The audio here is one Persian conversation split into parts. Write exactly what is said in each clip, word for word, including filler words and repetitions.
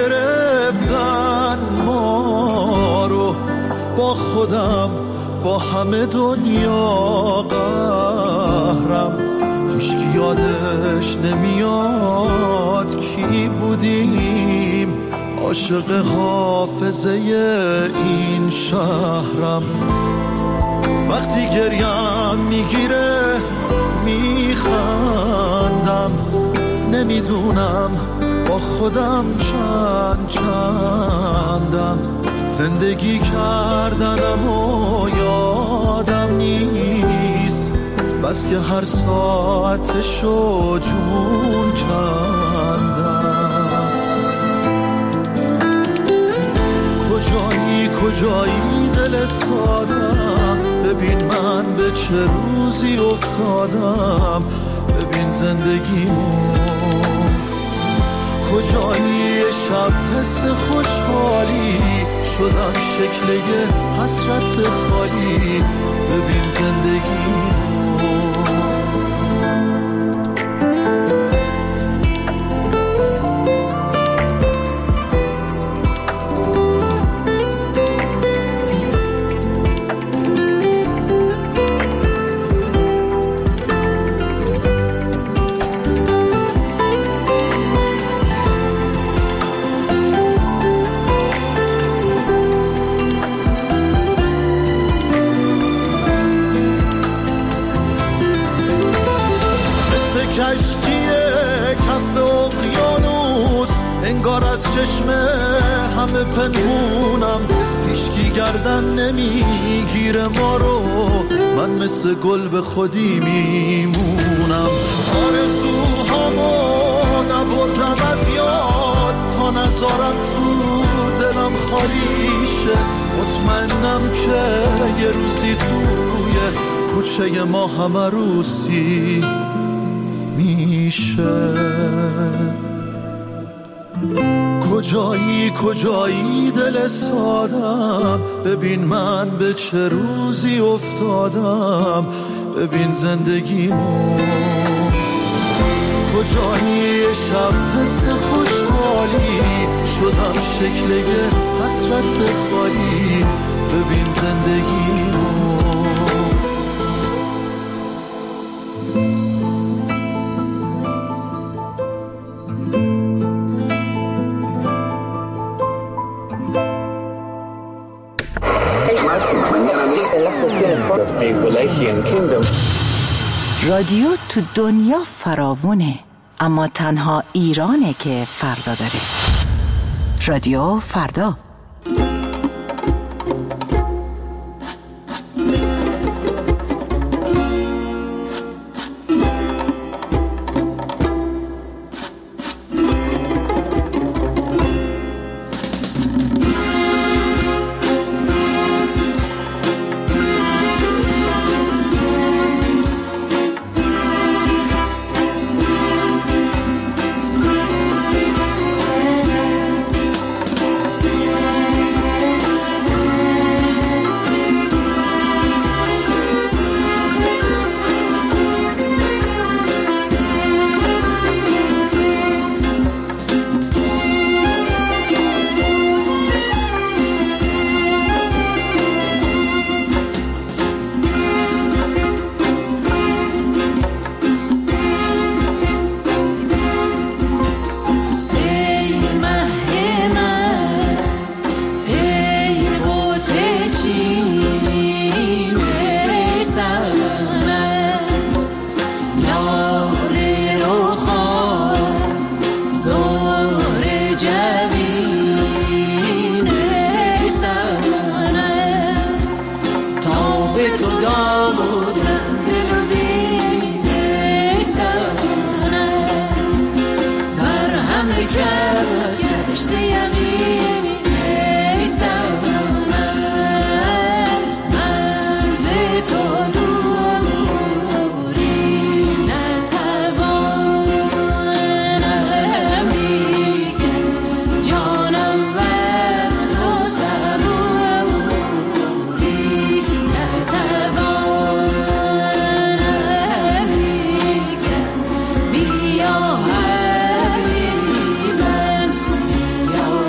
گرفتن ما رو، با خودم با همه دنیا قهرم. هیچکی یادش نمیاد کی بودیم، عاشق حافظه این شهرم. وقتی گریم میگیره میخندم، نمیدونم با خودم چند چندم. زندگی کردنم و یادم نیست، بس که هر ساعتشو جون کندم. کجایی کجایی دل سادم، ببین من به چه روزی افتادم، ببین زندگیمو. کجایی شب حس خوشحالی، شدم شکل یه حسرت خالی، ببین زندگیمو. چشم همه پنهونم، هیچکی گردن نمیگیره ما رو، من مثل گل به خودی میمونم. آرزوهامو نبردم از یاد، تا نذارم تو دلم خالی شه. مطمئنم که یه روزی توی کوچه ما همه روسی میشه. کجایی کجایی دل سادم، ببین من به چه روزی افتادم، ببین زندگیمو. کجایی شب حس خوشحالی، شدم شکل یه حسرت خالی، ببین زندگیمو. رادیو تو دنیا فراوونه، اما تنها ایرانه که فردا داره. رادیو فردا. Yo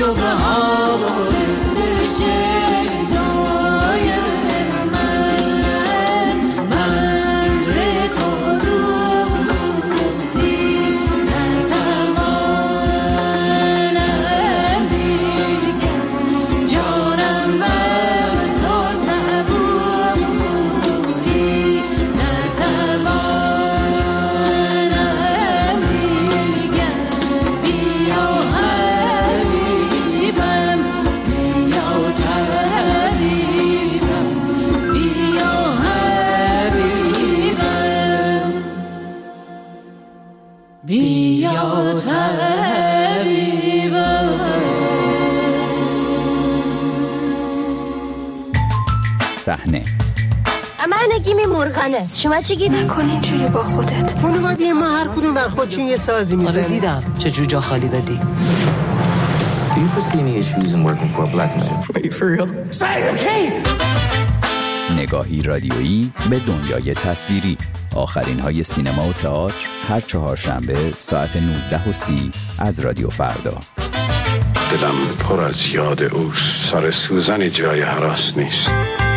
صحنه من نگیمی مرغانه، شما چی گیری؟ نکن اینجوری با خودت. خانواده ما هر کدوم بر خودشون یه سازی میزنن. آره دیدم چه جوجا خالی دادی. Do you foresee any issues in working for a black man? Wait, for real? Say okay. نگاهی رادیویی به دنیای تصویری. آخرین های سینما و تئاتر هر چهارشنبه ساعت نوزده و سی از رادیو فردا. دلم پر از یاد اوست، سر سوزن جای هراس نیست.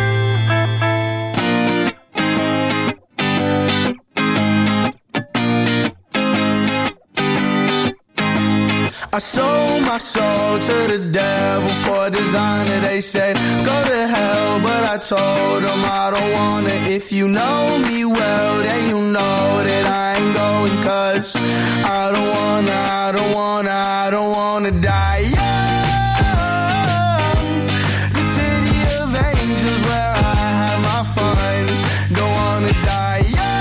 I sold my soul to the devil for a designer. They said go to hell, but I told them I don't wanna. If you know me well, then you know that I ain't going, cause I don't wanna, I don't wanna, I don't wanna die young. The city of angels where I have my fun. Don't wanna die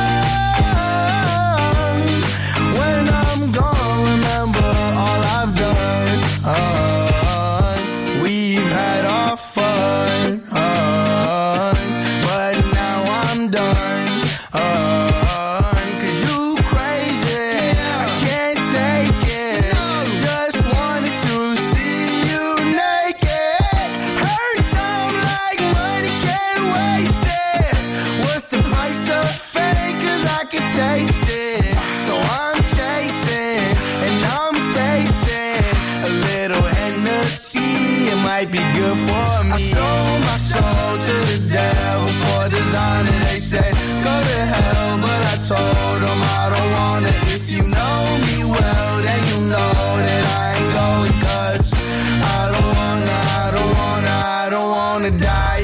young. When I'm gone, remember all I've done. Uh, we've had our fun, uh, but now I'm done. Uh, cause you crazy, I can't take it. Just wanted to see you naked. Hurt sound like money, can't waste it. What's the price of fame? Cause I can taste it. So I'm chasing and I'm facing a little Hennessy. It might be good for me. I sold my soul to the devil for a designer. They said go to hell, but I told them I don't wanna. If you know me well, then you know that I ain't going, cause I don't wanna, I don't wanna, I don't wanna die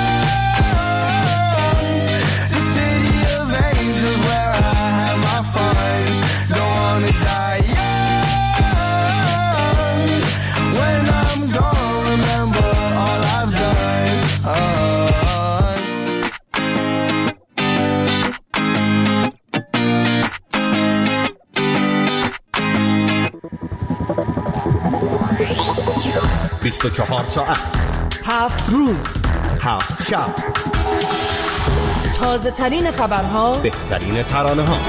young. The city of angels where I have my fun. Don't wanna die young. When I'm gone, remember all I've done. Uh, بیست و چهار ساعت، هفت روز، هفت شب، تازه ترین خبرها، بهترین ترانه ها.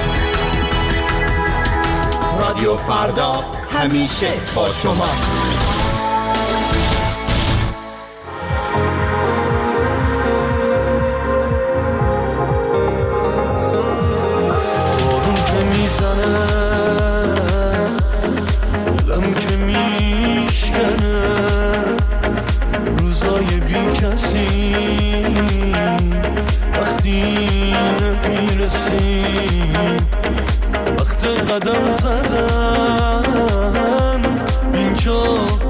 رادیو فردا همیشه با شماست. بارون که میزنه دلم که میشکنه، روزای بی کسی وقتی نمیرسی، وقت قدم زدن اینجا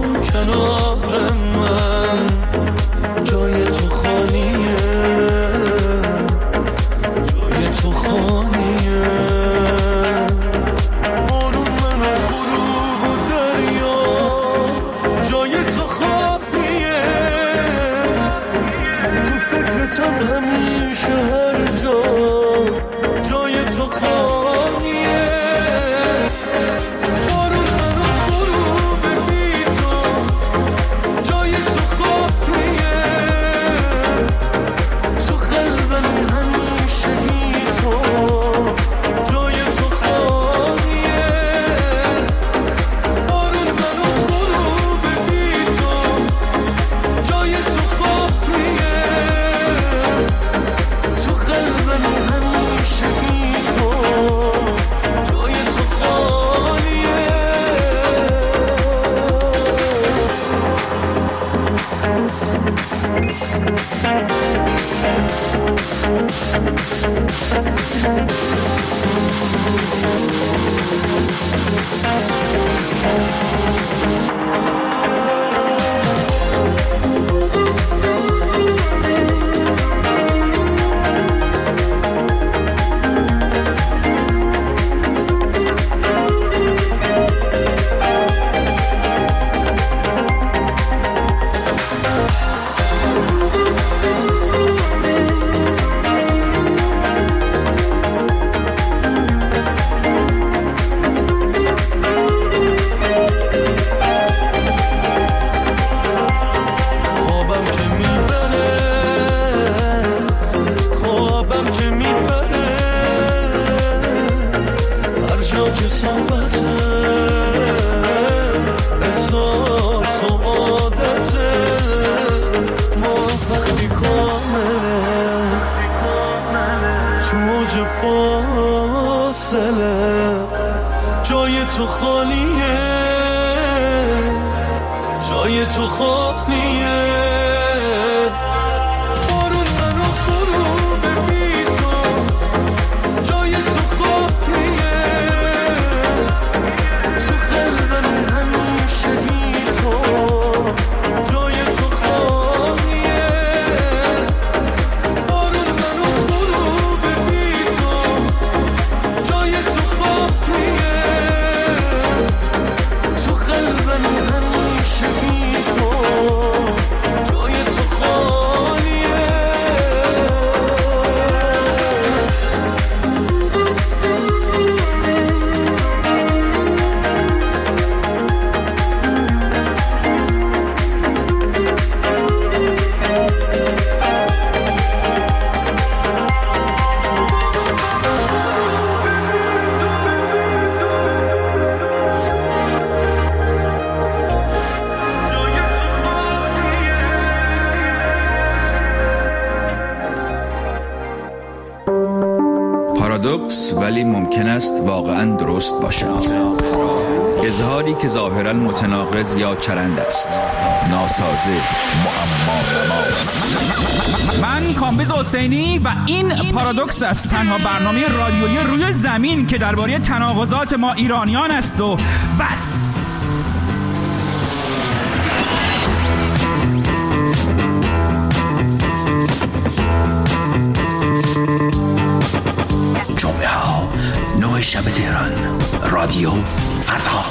فاصله جای تو خالیه، جای تو خالیه. بارون منو غروب بی تو، جای تو خالیه. تو قلبم همیشه بی تو، جای تو خالیه. بارون منو غروب بی تو، جای تو خالیه. تو قلبم همیشه بی تو، جای تو خالیه. پارادوکس ولی ممکن است واقعا درست باشد. اظهاری که ظاهرا متناقض یا چرند است، ناسازه، معما نما. من کامبیز حسینی و این پارادوکس است، تنها برنامه رادیویی روی زمین که درباره تناقضات ما ایرانیان است و بس. جمعه ها نه شب تهران، رادیو فردا.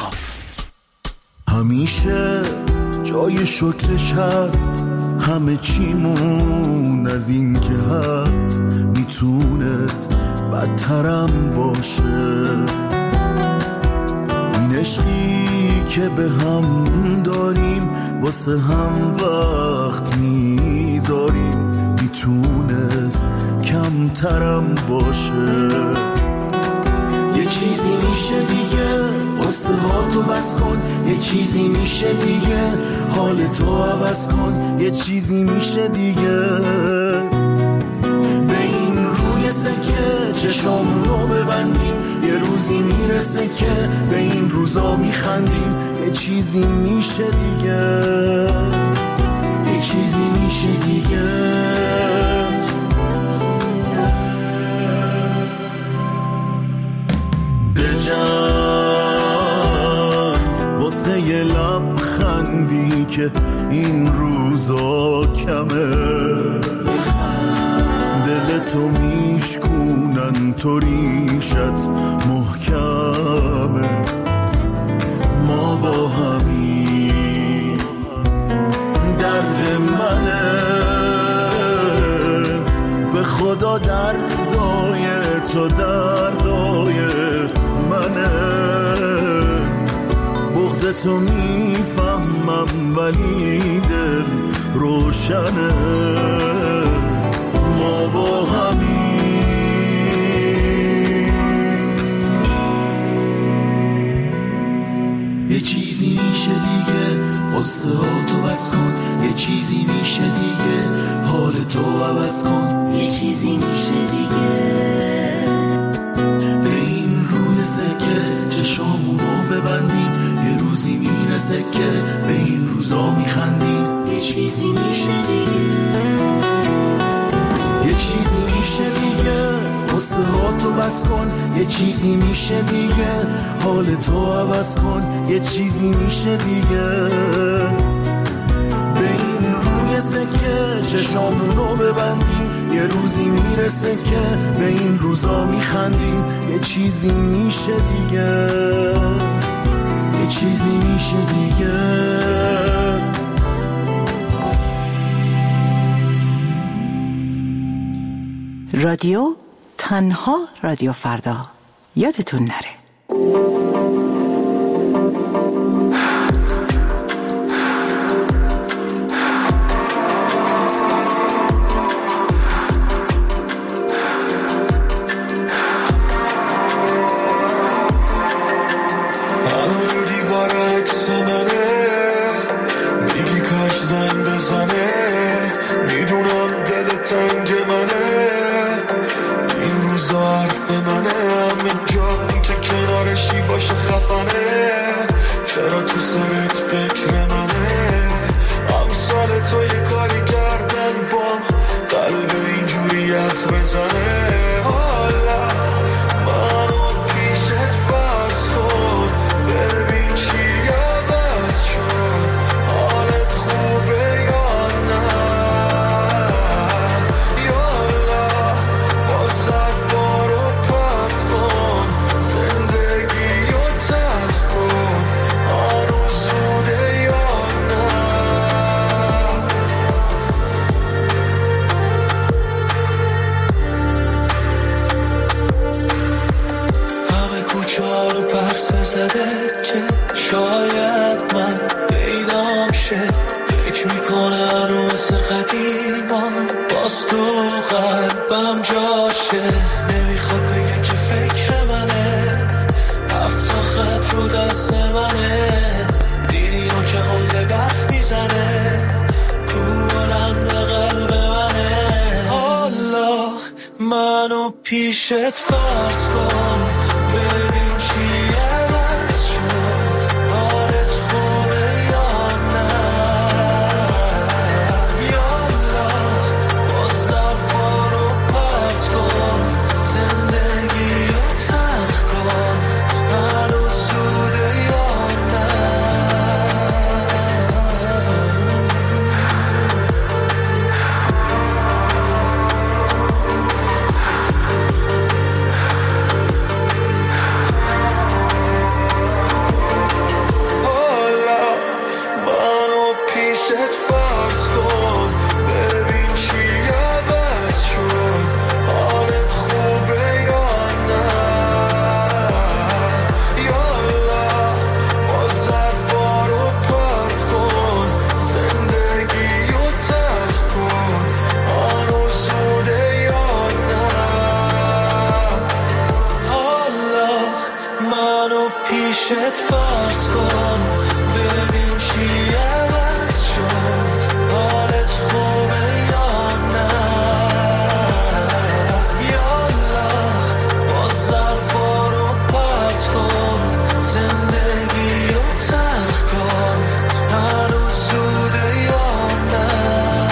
همیشه جای شکرش هست، همه چیمون از این که هست میتونست بدترم باشه. این عشقی که به هم داریم واسه هم وقت میذاریم میتونست کمترم باشه. یه چیزی میشه دیگه، قصه ها تو بس کن. یه چیزی میشه دیگه، حال تو عوض کن. یه چیزی میشه دیگه، به این روی سکه چشامونو ببندیم. یه روزی میرسه که به این روزا میخندیم. یه چیزی میشه دیگه، یه چیزی میشه دیگه. بجنگ واسه یه لبخندی که این روزا کمه. دلتو میشکونن تو ریشت محکمه. ما با همین درد منه، به خدا دردای تو دردای منه. بغض تو میفهمم ولی دل روشنه. ما با همین یه چیزی میشه دیگه، قصه ها تو بس کن. یه چیزی میشه دیگه، حال تو عوض کن. یه چیزی میشه دیگه، به این روی سکه چشامونو ببندیم. یه روزی میرسه که به این روزا میخندیم. یه چیزی میشه دیگه، یه چیزی میشه دیگه، قصه ها تو بس کن. یه چیزی میشه دیگه، حال تو عوض کن. یه چیزی میشه دیگه، به این روی سکه چشامونو ببندیم. یه روزی میرسه که به این روزا میخندیم. یه چیزی میشه دیگه، یه چیزی میشه دیگه. رادیو تنها رادیو فردا، یادتون نره. میدونم دل تنگ منه، این روزا فکر میکنه هنو مثل قدیما باز تو قلبم جاشه نمیخواد بگه که فکر منه هفت خط رو دست منه دیدی اون که قلده برف میزنه تو بلند قلب منه حالا منو پیشت فرض کن ببین چی عوض شد حالت خوبه یا نه یالا با ظرفا رو پرت کن زندگی رو تلخ کن هنوز زوده یا نه پیشت فرض کن ببین چی عوض شد حالت خوبه یا نه یالا با ظرفا رو پرت کن زندگی رو تلخ کن هنوز زوده یا نه حالا منو پیشت فرض کن ببین چی عوض شد حالت خوبه یا نه یالا با ظرفا رو پرت کن زندگی رو تلخ کن هنوز زوده یا نه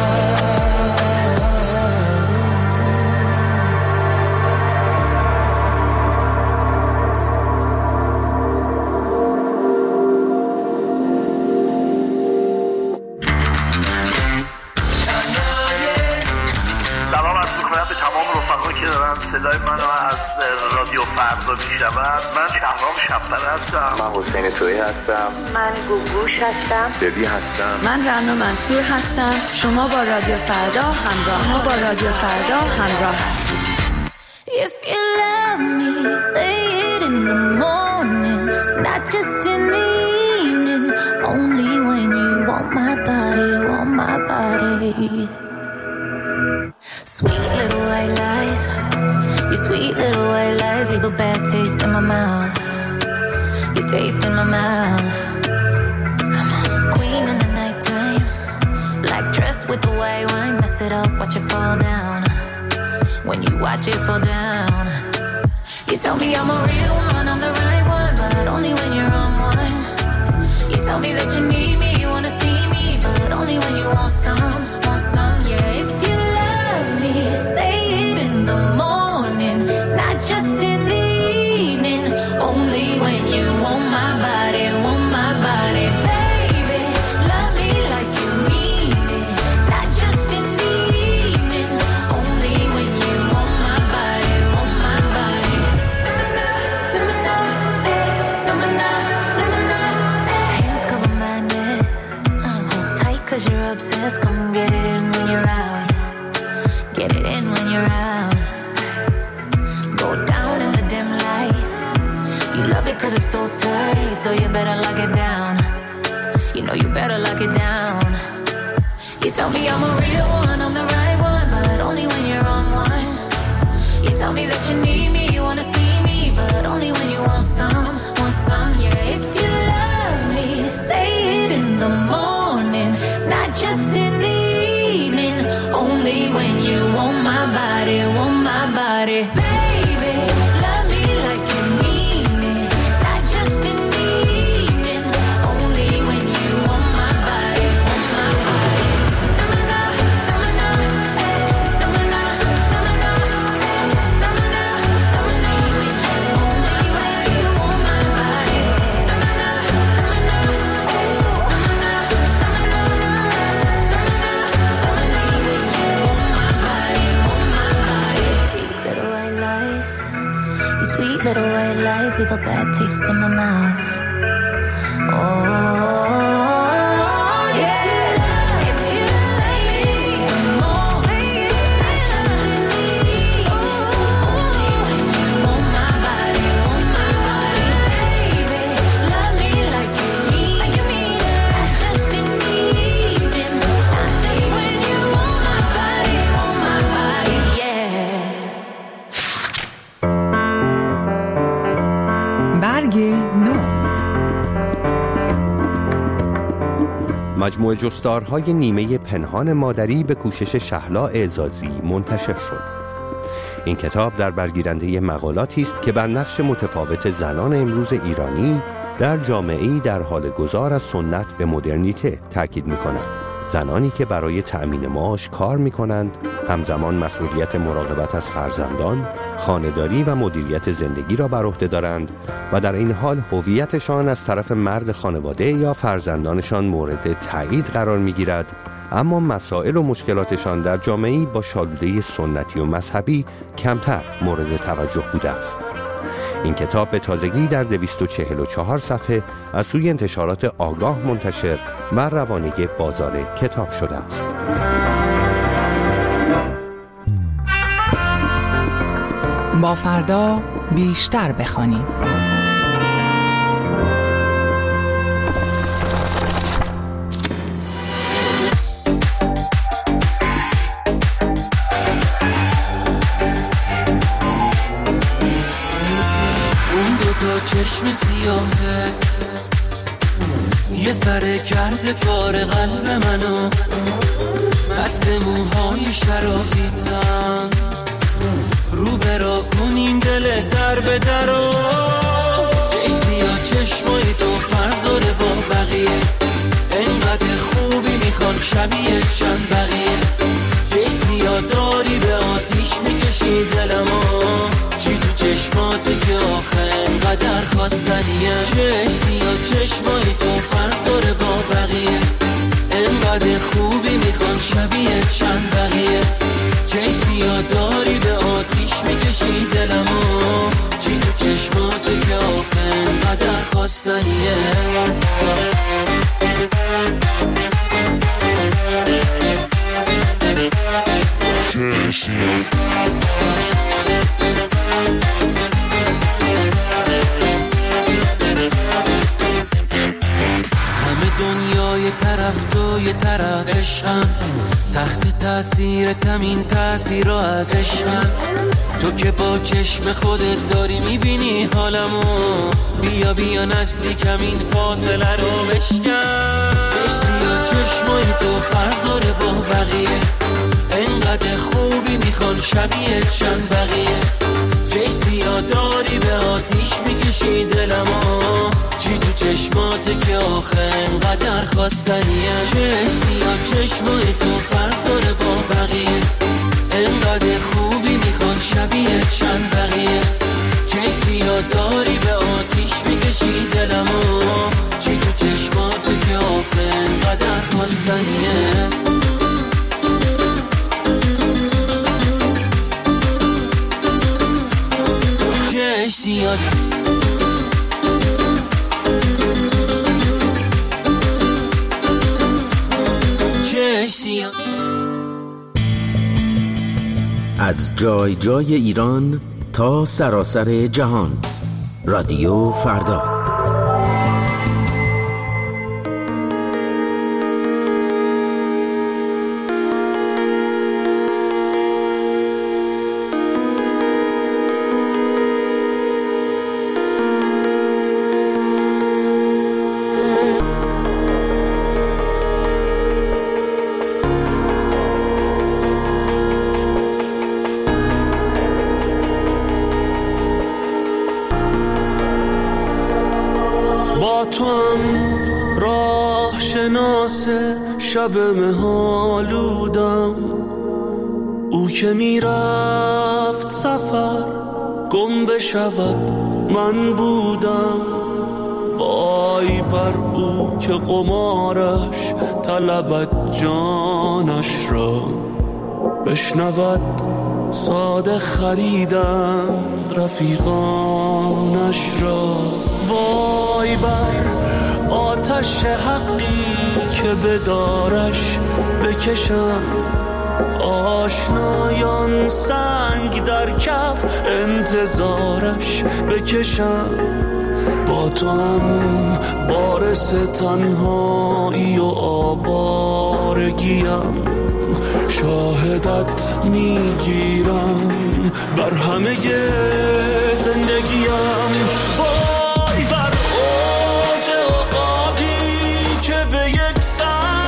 سلام عرض می‌کنم به تمام رفقایی که دارن صدای منو از رادیو فردا میشنوند. من شهرام شب‌پر هستم. من حسین تویی هستم. من گوگوش هستم. ببی هستم. من رنا منصور هستم. شما با رادیو فردا همراه ما با رادیو فردا همراه هستید. If you love me, say it in the morning, not just in the evening, only when you want my body, want my body. Sweet little white lies, your sweet little white lies leave a bad taste in my mouth, your taste in my mouth. Come on, queen in the nighttime, black dress with the white wine, mess it up, watch it fall down. When you watch it fall down, you tell me I'm a real one, I'm the right one, but only when you're on one. You tell me that you need me, you wanna see me, but only when you want some, want some, yeah. If you love me, say it in the morning, not just in the evening, only when you want my body, want my body. Baby, love me like you mean it, not just in the evening, only when you want my body, want my body. Na-na-na, eh, na-na-na, na-na-na, eh. Hands cover my neck, hold tight 'cause you're obsessed, come get it in when you're out. Get it in when you're out. Go down in the dim light. You love it 'cause it's so tight, so you better lock it down. You know you better lock it down. You tell me I'm a real one, I'm the right one, but only when you're on one. You tell me that you need me, you wanna see me, but only when you want some, want some, yeah. If you love me, say it in the morning, not just in the evening, only when you want my body, want my body. Baby, love me like you mean it, not just in the evening, only when you want my body, want my body. Na-na-na, na-na-na, eh, na-na-na, na-na-na, eh, na-na-na, only when you, only when you want my body. Na-na-na, na-na-na, eh, na-na-na, na-na-na, only when you want my body, want my body. Sweet little white lies, your sweet little white lies leave a bad taste in my mouth. Oh, yeah. If you say it more, not just in the evening, only when you want my body, want my body. Baby, love me like you mean it, not just in the مجموعه جستارهای نیمه پنهان مادری به کوشش شهلا اعزازی منتشر شد. این کتاب در برگیرنده مقالاتی است که بر نقش متفاوت زنان امروز ایرانی در جامعه‌ای در حال گذار از سنت به مدرنیته تاکید می‌کنند. زنانی که برای تأمین معاش کار می‌کنند، همزمان مسئولیت مراقبت از فرزندان، خانه‌داری و مدیریت زندگی را بر عهده دارند و در این حال هویتشان از طرف مرد خانواده یا فرزندانشان مورد تایید قرار می‌گیرد، اما مسائل و مشکلاتشان در جامعه‌ای با شالوده سنتی و مذهبی کمتر مورد توجه بوده است. این کتاب به تازگی در دویست و چهل و چهار صفحه از سوی انتشارات آگاه منتشر و روانه بازار کتاب شده است. با فردا بیشتر بخوانیم. چشم سیاهه یه سره کرده کار قلب منو، مست موهای شرابیتم، رو برا کنیم دل در به درو، چشمی یا چشمای تو فرق داره با بقیه، انقدر خوبی میخوان شبیه چند بقیه، چشمی یا داری به آتیش میکشی دلمو، چی تو چشماته که آخه انقدر خواستنیه، چشمی یا چشمای تو فرق داره با بقیه، انقدر خوبی میخوان شبیه چند بقیه، چشمی یا داری به آتیش میکشی دلمو، چی تو چشماته که آخه انقدر خواستنیه. همه دنیا یه طرف تو یه طرف عشقم، تحت تاثیر کمین تاثیر رو از عشقم، تو که با چشم خودت داری میبینی حالمو، بیا بیا نزدیکم این فاصله رو بشکن، چشمی و چشمای تو فرق داره با بقیه، انقدر خوبی میخوان شبیه چند بقیه، چشمی ها داری به آتیش میکشی دلمو، چی تو چشماته که آخه انقدر خواستنیه، چشمی ها چشمای تو فرق داره با بقیه، انقدر خوبی میخوان شبیه چند بقیه، چشمی ها داری به آتیش میکشی دلمو، چی تو چشماته که آخه انقدر خواستنیه. چشمی از جای جای ایران تا سراسر جهان، رادیو فردا. شب مهالودم، او که میرفت سفر گم بشود من بودم، وای بر او که قمارش طلبت جانش را، بشنود ساده خریدند رفیقانش را، وای بر آتش حقی که بدارش بکشند، آشنایان سنگ در کف انتظارش بکشند، با تو هم وارث تنهایی و آوارگیم، شاهدت میگیرم بر همه زندگیم، وای بر اوج عقابی که به یک سر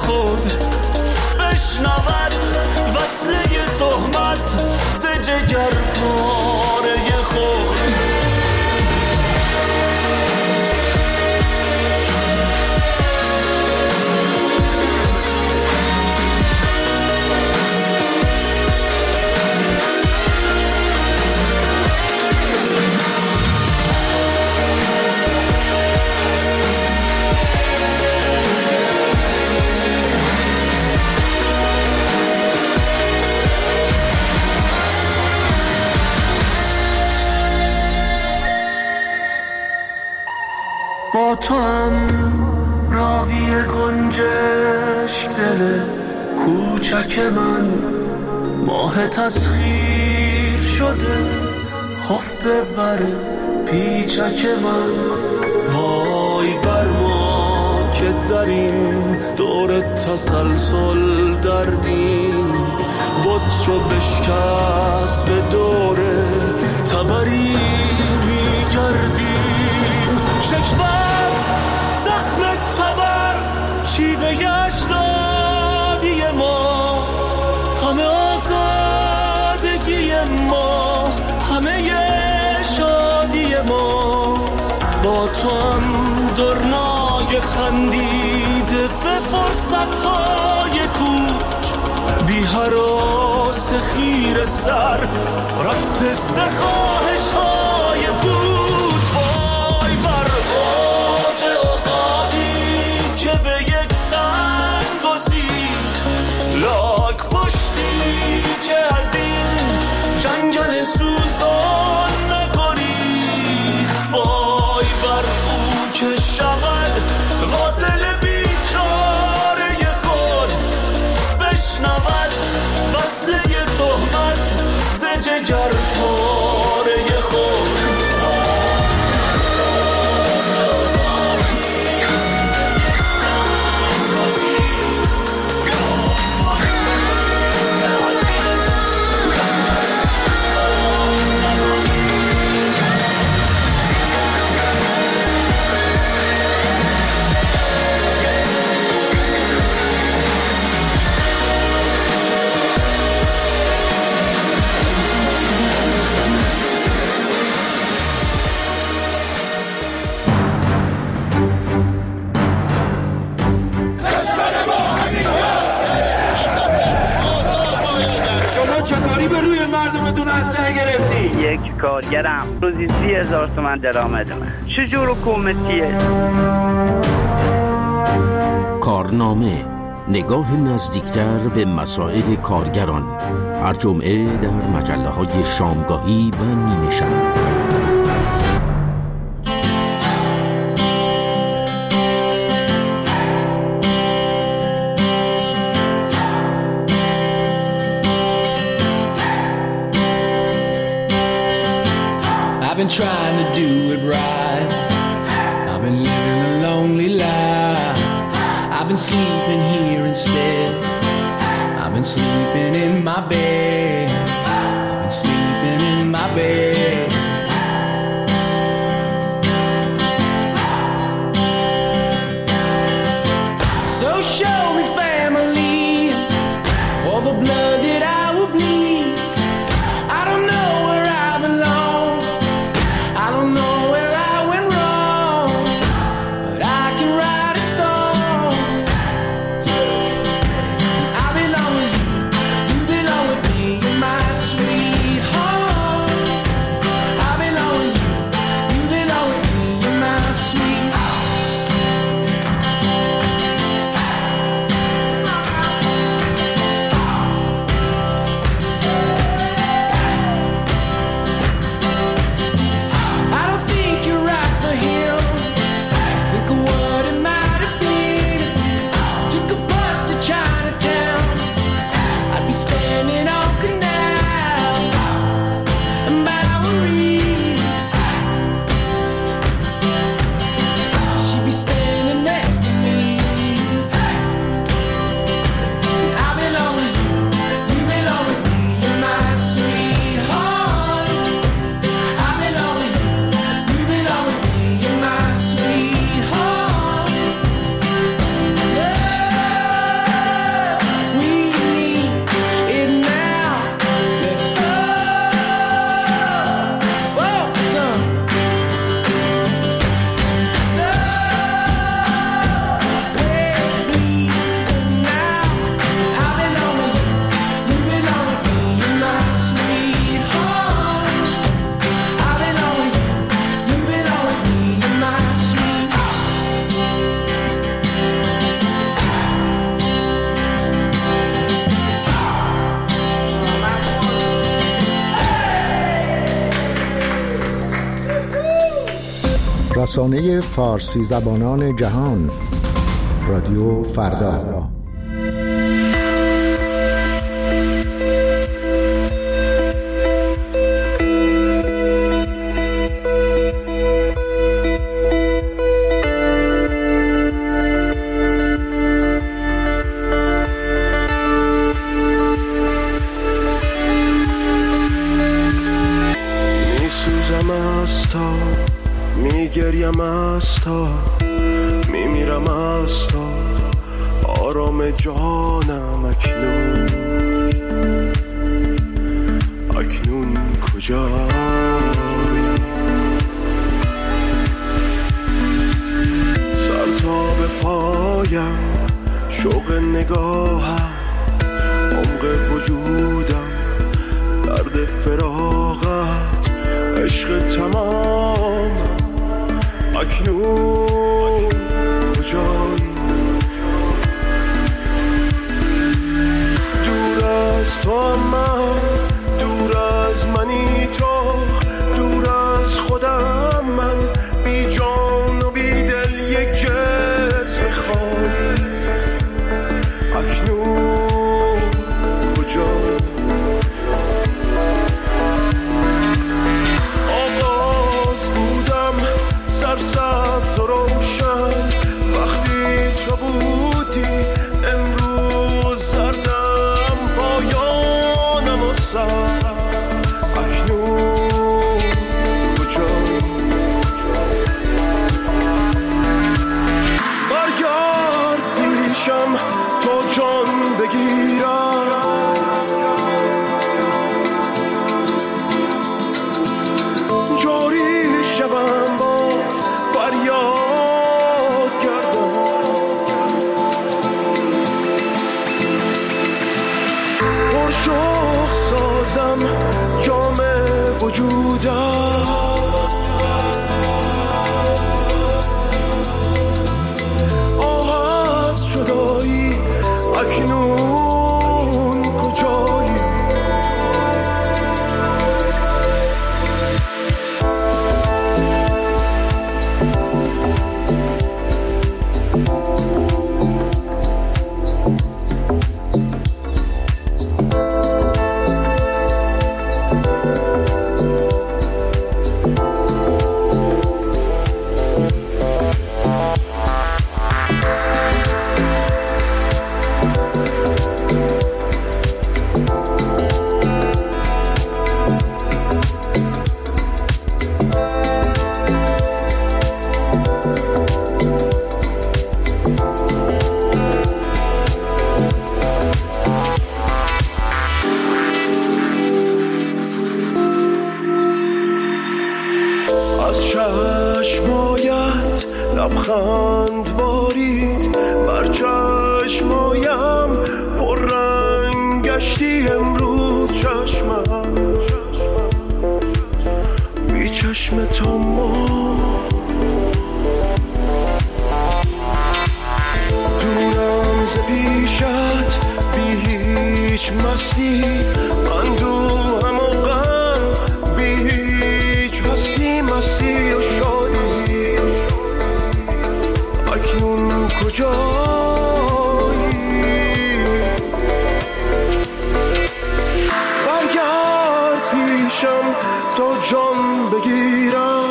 خود بشنود وصله تهمت ز جگر پاره خود. با تو هم راوی گنجش دل کوچک من ماه تسخیر شده خفته بر پیچک من. وای بر ما که در این دور تسلسل دردیم بود چو بشکست به دور تبری میگردیم. شکوت زخم تبر شیوه اجدادی ماست، همه آزادگی ما همه شادی ماست. با تو هم درنای خندیده به فرصتهای کوچ بی هراس خیر سر راست سخواهش های بود. وای بر اوج اقادی که به یک سنگ گسید لاک پشتی که از این جنگل سوزان نگریخت. وای بر او که شود قاتل بیچاره خود بشنود وصله تهمت ز جگر پاره خود. یک کارگرم روزی سی هزار تومن درآمد من. چجور حکومتیه؟ کارنامه، نگاه نزدیکتر به مسائل کارگران، هر جمعه در مجله های شامگاهی و نیمه شب. I've been trying to do it right. I've been living a lonely life. I've been sleeping here instead. I've been sleeping in my bed. I've been sleeping in my bed. So show me family, all the blood that I will bleed. I don't know where I belong. I don't know where I went wrong, but I can write a song. I belong with you, you belong with me. رسانه فارسی زبانان جهان، رادیو فردا. میگریم از تا میمیرم از تا آرام جانم اکنون اکنون کجایی سر تا به پایم شوق نگاهم عمق وجودم درد فراغت عشق تمام اکنون کجایی دور از تو من دور از منی تو دور از خودم من بی جان و بی دل یک جسم خالی اکنون کجایی سبز و روشن وقتی تو بودی امروز زردم پایانم و سر اکنون کجایی برگرد پیشم تو جان بگیرم جاری شوم باز فریاد کردم پرشوق سازم جام وجودم آه از جدایی اکنون کجایی لبخند بارید بر چشمایم پر رنگ گشتی امروز چشمم بی چشم تو مرد دورم ز پیشت بی هیچ مستی اندوهم و غم بی هیچ حسی مستی و شادی اکنون کجایی برگرد پیشم تا جان بگیرم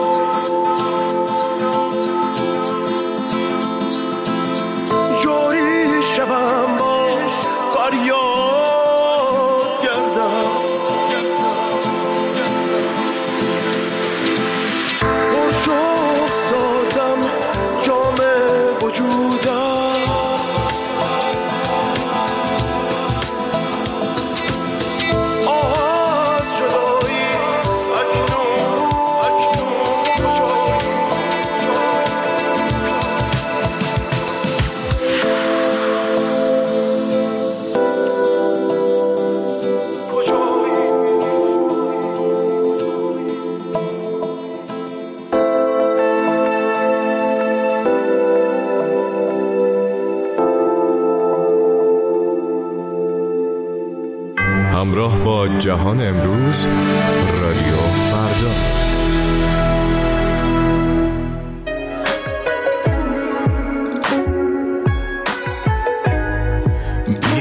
جایی شوم باز فریاد گردم پرشوق سازم جام وجودم آه از جدایی اکنون اکنون کجایی همراه با جهان امروز رادیو فردا.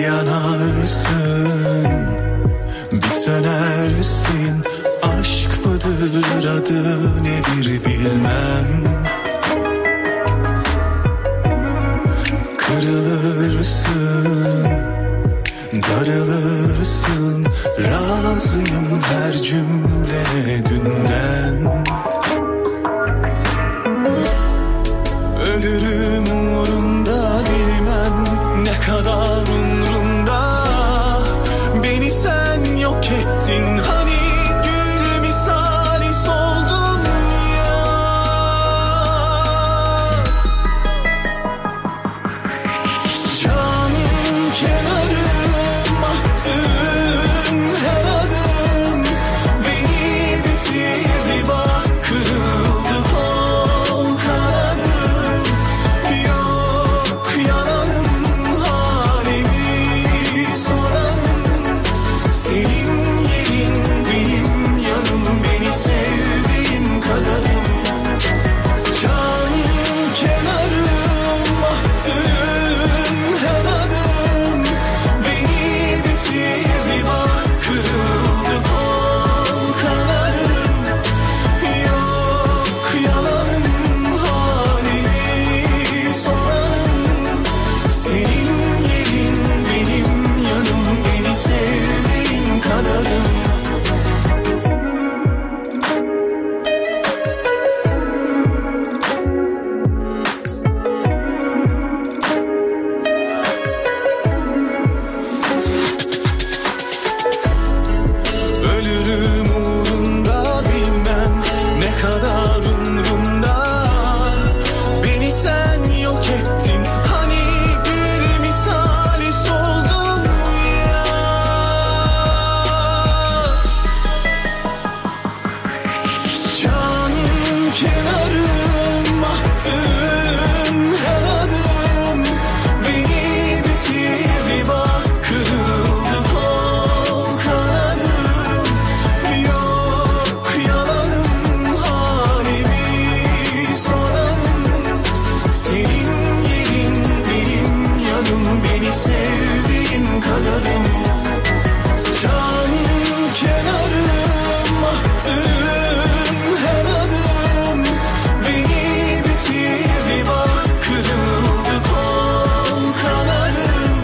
yanarsın, bir sönersin. Aşk mıdır, adı nedir bilmem. Kırılırsın, darılırsın. Razıyım her cümlene dünden. Ölürüm uğrunda, bilmem ne kadar umrumda. Beni sen yok ettin, hani gül misali soldum ya. Can kenarım attın her adım, beni bitirdi bak, kırıldı kol kanadım. Yok yalanım, halimi sorarım. Senin yerin benim yanım, beni sevdiğin kadarım. Can kenarım attın her adım, beni bitirdi bak, kırıldı kol kanarım. Yok yalanım, halimi sorarım. Senin yerin benim yanım, beni sevdiğin kadarım. Ölürüm uğrunda, bilmem ne kadar umrumda. Beni sen yok ettin, hani gül misali soldum ya. Can kenarım attın her adım, beni bitirdi bak, kırıldı kol kanadım. Yok yalanım, halimi sorarım. Senin yerin benim yanım, beni sevdiğin kadarım. Can kenarım attın her adım, beni bitirdi bak, kırıldı kol kanarım.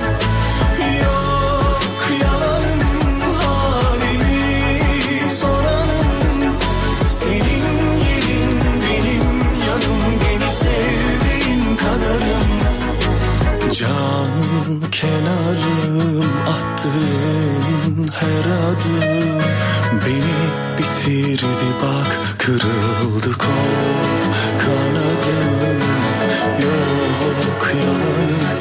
Yok yalanım, halimi sorarım. Senin yerin benim yanım, beni sevdiğin kadarım. Can kenarım attın her adım, beni bitirdi bak, kırıldı kol kanadım. Yok yalanım,